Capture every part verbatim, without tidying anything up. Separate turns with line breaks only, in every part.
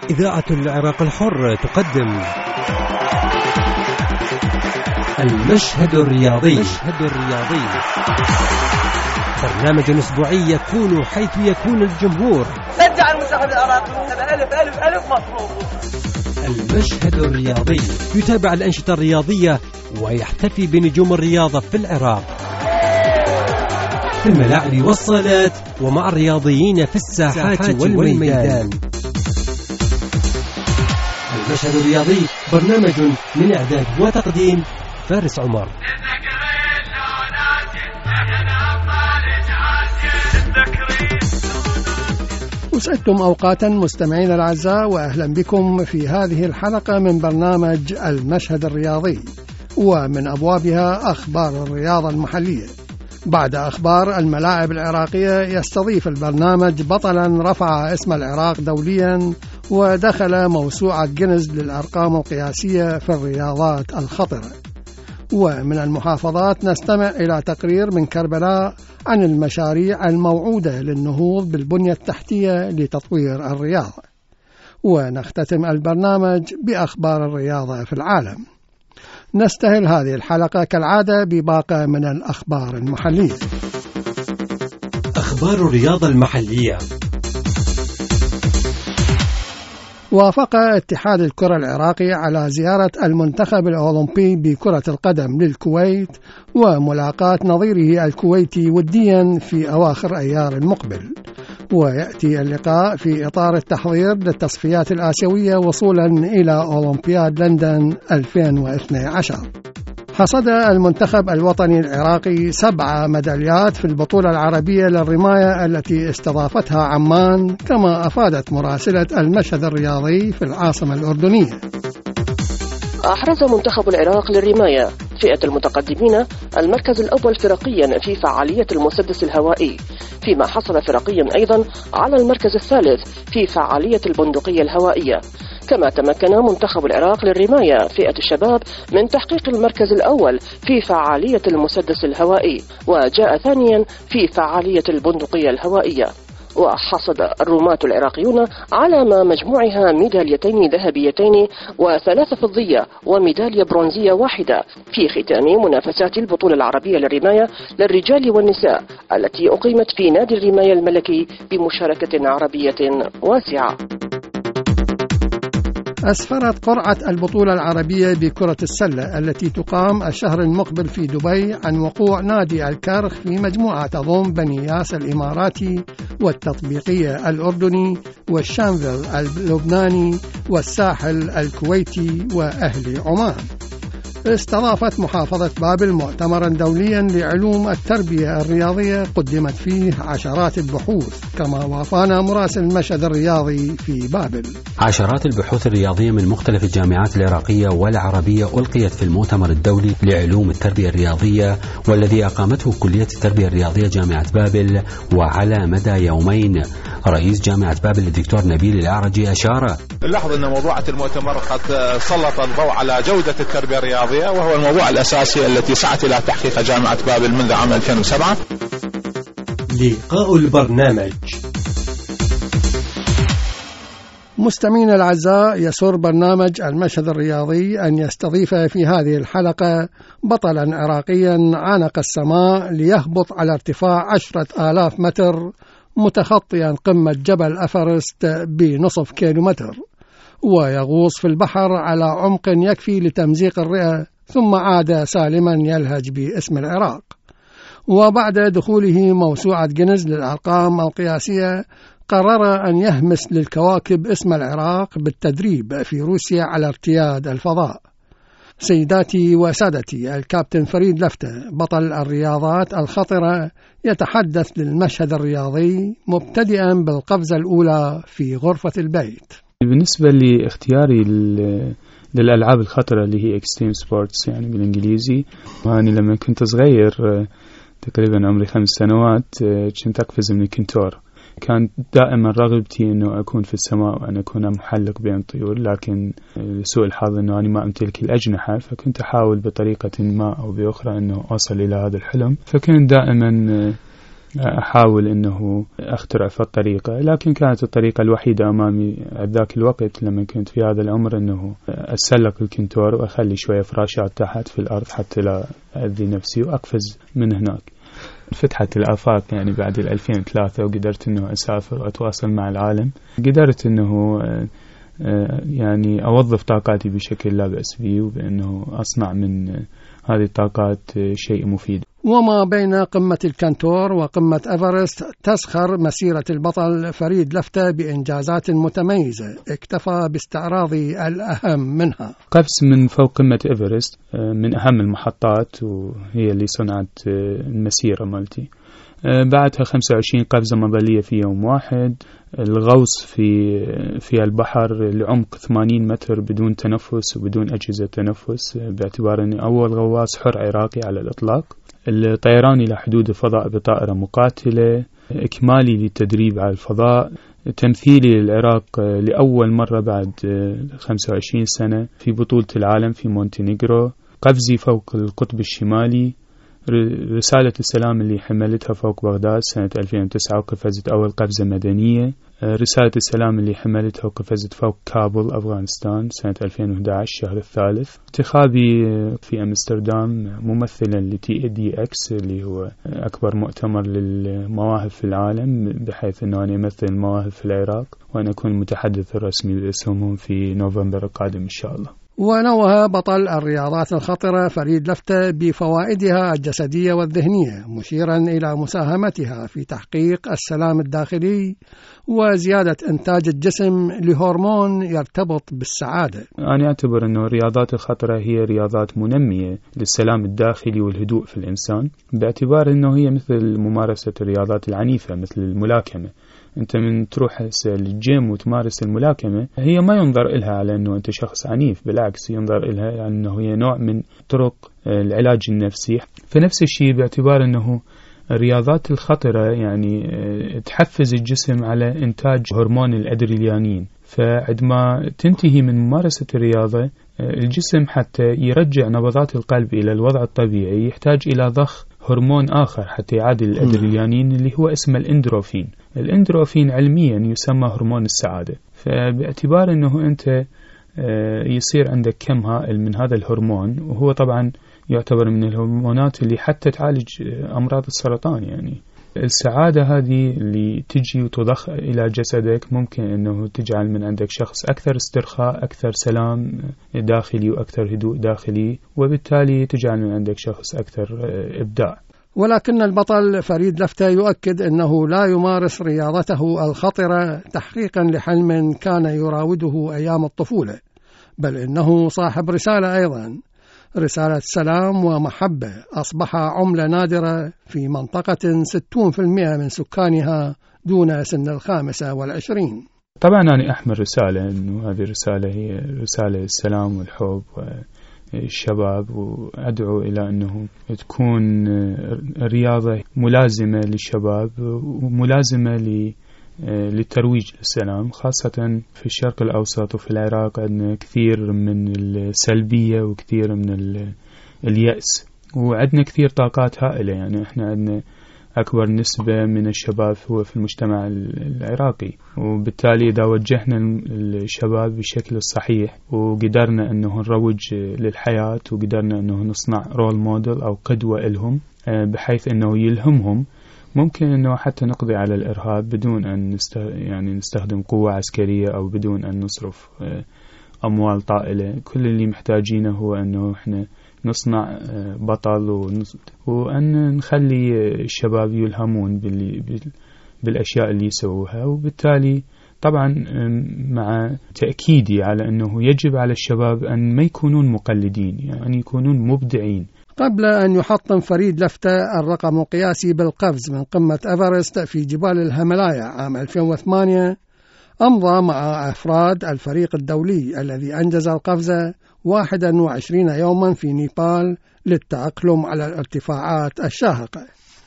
إذاعة العراق الحر تقدم المشهد الرياضي. المشهد الرياضي برنامج أسبوعي يكون حيث يكون الجمهور.
شجع المنتخب العراقي. ألف ألف ألف مطلوب.
المشهد الرياضي يتابع الأنشطة الرياضية ويحتفي بنجوم الرياضة في العراق في الملاعب والصالات ومع الرياضيين في الساحات والميدان. المشهد الرياضي برنامج من إعداد وتقديم فارس عمر.
أسعدتم أوقاتا مستمعين الأعزاء، وأهلا بكم في هذه الحلقة من برنامج المشهد الرياضي، ومن أبوابها أخبار الرياضة المحلية. بعد أخبار الملاعب العراقية يستضيف البرنامج بطلا رفع اسم العراق دوليا ودخل موسوعة جينيز للأرقام القياسية في الرياضات الخطرة. ومن المحافظات نستمع إلى تقرير من كربلاء عن المشاريع الموعودة للنهوض بالبنية التحتية لتطوير الرياضة. ونختتم البرنامج بأخبار الرياضة في العالم. نستهل هذه الحلقة كالعادة بباقة من الأخبار المحلية.
أخبار الرياضة المحلية.
وافق اتحاد الكرة العراقي على زيارة المنتخب الأولمبي بكرة القدم للكويت وملاقاة نظيره الكويتي وديا في أواخر أيار المقبل. ويأتي اللقاء في إطار التحضير للتصفيات الآسيوية وصولا إلى أولمبياد لندن ألفين واثني عشر. حصد المنتخب الوطني العراقي سبع ميداليات في البطولة العربية للرماية التي استضافتها عمان، كما أفادت مراسلة المشهد الرياضي في العاصمة الأردنية.
أحرز منتخب العراق للرماية فئة المتقدمين المركز الأول فرقيا في فعالية المسدس الهوائي، فيما حصل فرقيا أيضا على المركز الثالث في فعالية البندقية الهوائية. كما تمكن منتخب العراق للرماية فئة الشباب من تحقيق المركز الأول في فعالية المسدس الهوائي، وجاء ثانيا في فعالية البندقية الهوائية. وحصد الرماة العراقيون على ما مجموعها ميداليتين ذهبيتين وثلاثة فضية وميدالية برونزية واحدة في ختام منافسات البطولة العربية للرماية للرجال والنساء التي أقيمت في نادي الرماية الملكي بمشاركة عربية واسعة.
أسفرت قرعة البطولة العربية بكرة السلة التي تقام الشهر المقبل في دبي عن وقوع نادي الكرخ في مجموعة تضم بني ياس الإماراتي والتطبيقية الأردني والشانفيل اللبناني والساحل الكويتي وأهلي عمان. استضافت محافظة بابل مؤتمرا دوليا لعلوم التربية الرياضية قدمت فيه عشرات البحوث، كما وافانا مراسل المشهد الرياضي في بابل.
عشرات البحوث الرياضية من مختلف الجامعات العراقية والعربية ألقيت في المؤتمر الدولي لعلوم التربية الرياضية والذي أقامته كلية التربية الرياضية جامعة بابل. وعلى مدى يومين رئيس جامعة بابل الدكتور نبيل الأعرجي أشار:
نلاحظ أن موضوعة المؤتمر قد سلط الضوء على جودة التربية الرياضية، وهو الموضوع الأساسي التي سعت إلى تحقيق جامعة بابل منذ عام ألفين وسبعة.
لقاء البرنامج.
مستمعين الأعزاء، يسر برنامج المشهد الرياضي أن يستضيف في هذه الحلقة بطلا عراقيا عانق السماء ليهبط على ارتفاع عشرة آلاف متر متخطيا قمة جبل أفرست بنصف كيلومتر، ويغوص في البحر على عمق يكفي لتمزيق الرئة، ثم عاد سالما يلهج باسم العراق. وبعد دخوله موسوعة جينيز للأرقام القياسية قرر أن يهمس للكواكب اسم العراق بالتدريب في روسيا على ارتياد الفضاء. سيداتي وسادتي، الكابتن فريد لفتة بطل الرياضات الخطرة يتحدث للمشهد الرياضي مبتدئا بالقفزة الأولى في غرفة البيت.
بالنسبة لاختياري للألعاب الخطرة اللي هي اكستريم سبورتس يعني بالإنجليزي، وأنا لما كنت صغير تقريبا عمري خمس سنوات كنت أقفز من الكنتور. كانت دائما رغبتي أنه أكون في السماء وأن أكون محلق بين الطيور، لكن لسوء الحظ أنه أنا ما أمتلك الأجنحة، فكنت أحاول بطريقة ما أو بأخرى أنه أصل إلى هذا الحلم. فكنت دائما أحاول أنه أخترع في الطريقة، لكن كانت الطريقة الوحيدة أمامي ذاك الوقت لما كنت في هذا العمر أنه أسلق الكنتور وأخلي شوية فراشات تحت في الأرض حتى لا أذي نفسي وأقفز من هناك. فتحت الآفاق يعني بعد الألفين وثلاثة وقدرت أنه أسافر وأتواصل مع العالم. قدرت أنه يعني أوظف طاقاتي بشكل لا بأس به، وبأنه أصنع من هذه الطاقات شيء مفيد.
وما بين قمة الكنتور وقمة إيفرست تزخر مسيرة البطل فريد لفتة بإنجازات متميزة اكتفى باستعراض الأهم منها.
قفز من فوق قمة إيفرست من أهم المحطات، وهي اللي صنعت المسيرة مالتي. بعدها خمسة وعشرين قفزة مظلية في يوم واحد، الغوص في في البحر لعمق ثمانين متر بدون تنفس وبدون أجهزة تنفس، باعتبار أني أول غواص حر عراقي على الإطلاق. الطيران إلى حدود الفضاء بطائرة مقاتلة، إكمالي للتدريب على الفضاء، تمثيلي للعراق لأول مرة بعد خمسة وعشرين سنة في بطولة العالم في مونتينيغرو، قفزي فوق القطب الشمالي، رسالة السلام اللي حملتها فوق بغداد سنة ألفين وتسعة وقفزت أول قفزة مدنية، رسالة السلام اللي حملتها وقفزت فوق كابول أفغانستان سنة ألفين وأحد عشر الشهر الثالث، انتخابي في أمستردام ممثلا لتي دي إكس اللي هو أكبر مؤتمر للمواهب في العالم، بحيث أنه أنا أمثل المواهب في العراق وأنا أكون المتحدث الرسمي باسمهم في نوفمبر القادم إن شاء الله.
ونوه بطل الرياضات الخطرة فريد لفتة بفوائدها الجسدية والذهنية، مشيرا إلى مساهمتها في تحقيق السلام الداخلي وزيادة إنتاج الجسم لهرمون يرتبط بالسعادة.
أنا أعتبر أن الرياضات الخطرة هي رياضات منمية للسلام الداخلي والهدوء في الإنسان، باعتبار أنه هي مثل ممارسة الرياضات العنيفة مثل الملاكمة. أنت من تروح للجيم وتمارس الملاكمة، هي ما ينظر إلها على أنه أنت شخص عنيف، بالعكس ينظر إلها على أنه هي نوع من طرق العلاج النفسي. فنفس الشيء باعتبار أنه الرياضات الخطرة يعني تحفز الجسم على إنتاج هرمون الأدرينالين، فعندما تنتهي من ممارسة الرياضة الجسم حتى يرجع نبضات القلب إلى الوضع الطبيعي يحتاج إلى ضخ هرمون آخر حتى يعادل الأدرينالين اللي هو اسمه الإندروفين. الإندروفين علميا يسمى هرمون السعادة. فباعتبار أنه أنت يصير عندك كم هائل من هذا الهرمون، وهو طبعا يعتبر من الهرمونات اللي حتى تعالج أمراض السرطان. يعني السعادة هذه اللي تجي وتضخ إلى جسدك ممكن أنه تجعل من عندك شخص أكثر استرخاء، أكثر سلام داخلي وأكثر هدوء داخلي، وبالتالي تجعل من عندك شخص أكثر إبداع.
ولكن البطل فريد لفتة يؤكد أنه لا يمارس رياضته الخطرة تحقيقا لحلم كان يراوده أيام الطفولة، بل إنه صاحب رسالة أيضا، رسالة سلام ومحبة أصبح عملة نادرة في منطقة ستون بالمئة من سكانها دون سن الخامسة والعشرين.
طبعا أنا أحمل رسالة، أنه هذه الرسالة هي رسالة السلام والحب والشباب، وأدعو إلى أنه تكون رياضة ملازمة للشباب وملازمة ل للترويج للسلام، خاصة في الشرق الأوسط وفي العراق عندنا كثير من السلبية وكثير من اليأس، وعندنا كثير طاقات هائلة. يعني احنا عندنا أكبر نسبة من الشباب هو في المجتمع العراقي، وبالتالي إذا وجهنا الشباب بالشكل الصحيح وقدرنا أنه نروج للحياة وقدرنا أنه نصنع رول موديل أو قدوة لهم بحيث أنه يلهمهم، ممكن أنه حتى نقضي على الإرهاب بدون أن نست... يعني نستخدم قوة عسكرية أو بدون أن نصرف أموال طائلة. كل اللي محتاجينه هو أنه إحنا نصنع بطل ونص... وأن نخلي الشباب يلهمون بال... بال... بالأشياء اللي يسووها. وبالتالي طبعا مع تأكيدي على أنه يجب على الشباب أن ما يكونون مقلدين، يعني يكونون مبدعين.
قبل أن يحطم فريد لفتة الرقم القياسي بالقفز من قمة إيفرست في جبال الهيمالايا عام ألفين وثمانية، أمضى مع أفراد الفريق الدولي الذي أنجز القفزة واحد وعشرين يوما في نيبال للتأقلم على الارتفاعات الشاهقة.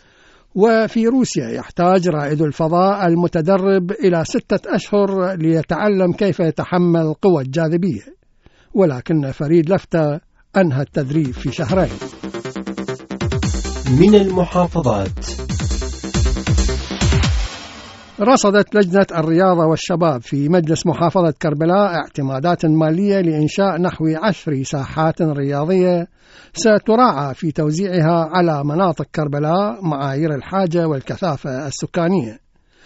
وفي روسيا يحتاج رائد الفضاء المتدرب إلى ستة أشهر ليتعلم كيف يتحمل قوى الجاذبية، ولكن فريد لفتة أنهى التدريب في شهرين.
من المحافظات
رصدت لجنة الرياضة والشباب في مجلس محافظة كربلاء اعتمادات مالية لإنشاء نحو عشر ساحات رياضية ستراعى في توزيعها على مناطق كربلاء معايير الحاجة والكثافة السكانية.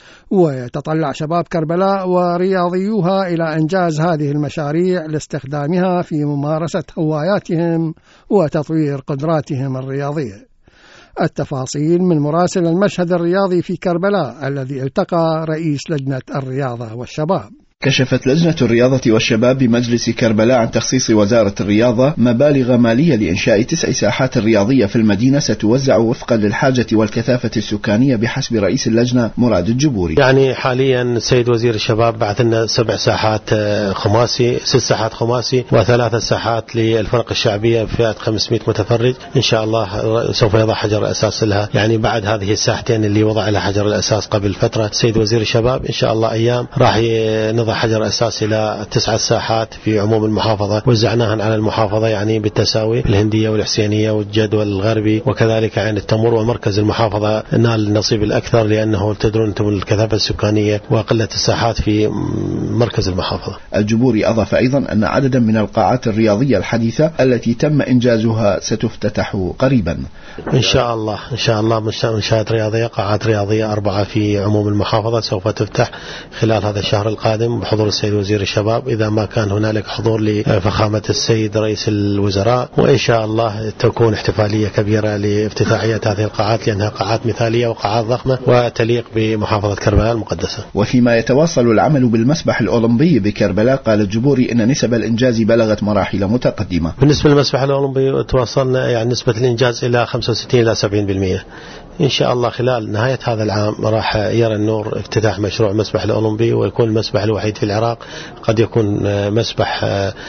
ويتطلع شباب كربلاء ورياضيوها إلى إنجاز هذه المشاريع لاستخدامها في ممارسة هواياتهم وتطوير قدراتهم الرياضية. التفاصيل من مراسل المشهد الرياضي في كربلاء الذي التقى رئيس لجنة الرياضة والشباب.
كشفت لجنة الرياضة والشباب بمجلس كربلاء عن تخصيص وزارة الرياضة مبالغ مالية لإنشاء تسع ساحات رياضية في المدينة ستوزع وفقا للحاجة والكثافة السكانية بحسب رئيس اللجنة مراد الجبوري.
يعني حاليا سيد وزير الشباب بعث لنا سبع ساحات خماسي، ست ساحات خماسي وثلاث ساحات للفرق الشعبية بفئة خمسمائة متفرج. إن شاء الله سوف يضع حجر الأساس لها، يعني بعد هذه الساحتين اللي وضع لها حجر الأساس قبل فترة سيد وزير الشباب إن شاء الله أيام راح نضع حجر أساس إلى تسعة ساحات في عموم المحافظة، وزعناها على المحافظة يعني بالتساوي، الهندية والحسينية والجدول الغربي وكذلك عين التمر، ومركز المحافظة نال النصيب الأكثر لأنه تدرون أنتم الكثافة السكانية وقلة الساحات في مركز المحافظة.
الجبوري أضاف أيضا أن عددا من القاعات الرياضية الحديثة التي تم إنجازها ستفتتح قريبا
إن شاء الله. إن شاء الله منشآت رياضية، قاعات رياضية أربعة في عموم المحافظة سوف تفتح خلال هذا الشهر القادم بحضور السيد وزير الشباب، إذا ما كان هنالك حضور لفخامة السيد رئيس الوزراء، وإن شاء الله تكون احتفالية كبيرة لافتتاحية هذه القاعات لأنها قاعات مثالية وقاعات ضخمة وتليق بمحافظة كربلاء المقدسة.
وفيما يتواصل العمل بالمسبح الأولمبي بكربلاء، قال الجبوري إن نسب الإنجاز بلغت مراحل متقدمة.
بالنسبة للمسبح الأولمبي توصلنا يعني نسبة الإنجاز إلى خمسة وستين إلى سبعين بالمئة. إن شاء الله خلال نهاية هذا العام راح يرى النور افتتاح مشروع المسبح الأولمبي، ويكون المسبح الوحيد في العراق. قد يكون مسبح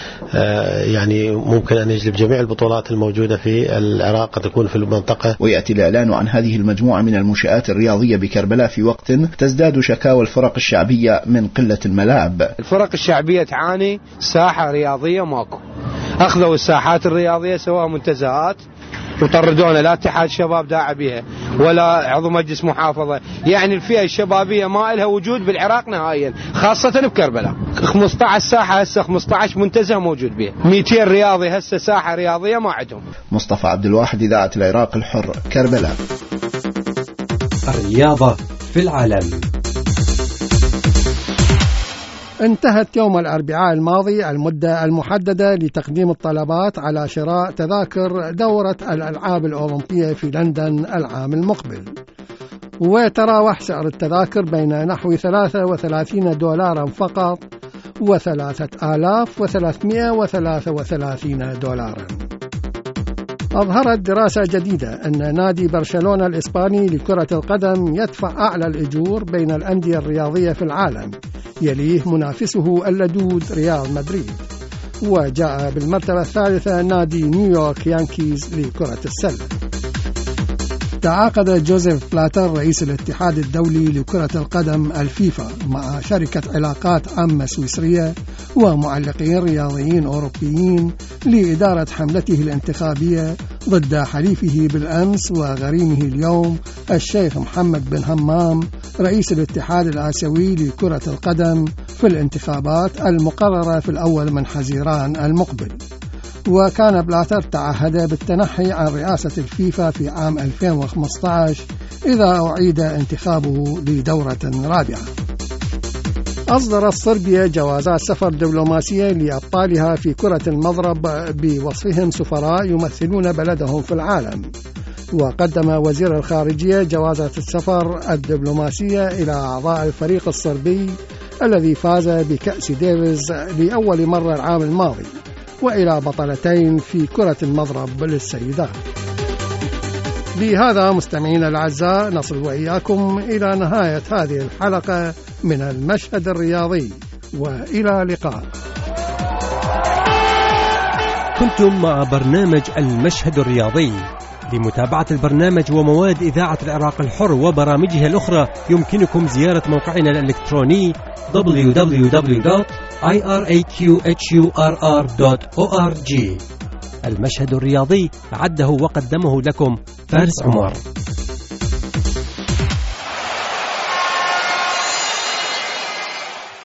يعني ممكن أن يجلب جميع البطولات الموجودة في العراق، قد تكون في المنطقة.
ويأتي الإعلان عن هذه المجموعة من المنشآت الرياضية بكربلاء في وقت تزداد شكاوى الفرق الشعبية من قلة الملاعب.
الفرق الشعبية تعاني ساحة رياضية ماكو، أخذوا الساحات الرياضية سواء منتزهات وطردونا، لا اتحاد شباب داعي بها ولا عضو مجلس محافظة، يعني الفئة الشبابية ما لها وجود بالعراق نهائيا، خاصة بكربلاء. خمسة عشر ساحة هسه، خمسة عشر منتزه موجود بها، مئتين رياضي هسه ساحة رياضية ما عندهم.
مصطفى عبد الواحد، إذاعة العراق الحر، كربلاء.
الرياضة في العالم.
انتهت يوم الأربعاء الماضي المدة المحددة لتقديم الطلبات على شراء تذاكر دورة الألعاب الأولمبية في لندن العام المقبل، ويتراوح سعر التذاكر بين نحو ثلاثة وثلاثين دولارا فقط وثلاثة آلاف وثلاثمائة وثلاثة وثلاثين دولارا. أظهرت دراسة جديدة أن نادي برشلونة الإسباني لكرة القدم يدفع أعلى الأجور بين الأندية الرياضية في العالم، يليه منافسه اللدود ريال مدريد، وجاء بالمرتبة الثالثة نادي نيويورك يانكيز لكرة السلة. تعاقد جوزيف بلاتر رئيس الاتحاد الدولي لكرة القدم الفيفا مع شركة علاقات عامة سويسرية ومعلقين رياضيين أوروبيين لإدارة حملته الانتخابية ضد حليفه بالأمس وغريمه اليوم الشيخ محمد بن همام رئيس الاتحاد الآسيوي لكرة القدم في الانتخابات المقررة في الأول من حزيران المقبل. وكان بلاتر تعهد بالتنحي عن رئاسة الفيفا في عام ألفين وخمسة عشر إذا أعيد انتخابه لدورة رابعة. أصدرت صربيا جوازات سفر دبلوماسية لأبطالها في كرة المضرب بوصفهم سفراء يمثلون بلدهم في العالم. وقدم وزير الخارجية جوازات السفر الدبلوماسية إلى أعضاء الفريق الصربي الذي فاز بكأس ديفيز لأول مرة العام الماضي، وإلى بطلتين في كرة المضرب للسيدات. بهذا مستمعينا الأعزاء نصل وإياكم إلى نهاية هذه الحلقة من المشهد الرياضي، وإلى اللقاء.
كنتم مع برنامج المشهد الرياضي. لمتابعة البرنامج ومواد إذاعة العراق الحر وبرامجها الأخرى يمكنكم زيارة موقعنا الإلكتروني دبليو دبليو دبليو دوت آي آر إيه كيو إتش يو آر آر دوت أو آر جي. المشهد الرياضي عده وقدمه لكم فارس عمر.